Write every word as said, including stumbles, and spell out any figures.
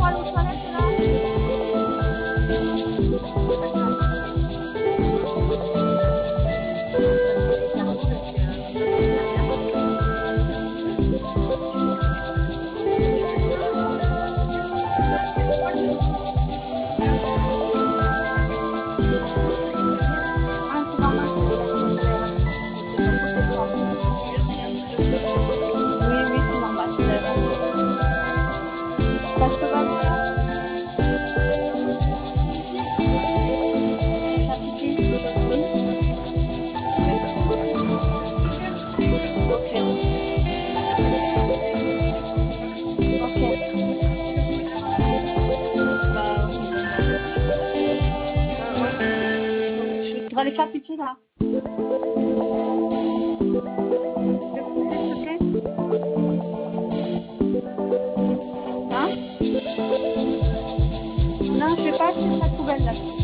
pour aller aux toilettes là? Ah, c'est normal, c'est oui, oui, c'est normal, vous avez raison. Bah, je peux pas aller là? Faire pipi? Oui. Ok. Ok. Bah oui, euh, ouais. Je vais aller faire pipi là. Tu peux pousser s'il te plaît? Hein? Non, je vais pas acheter de la poubelle là.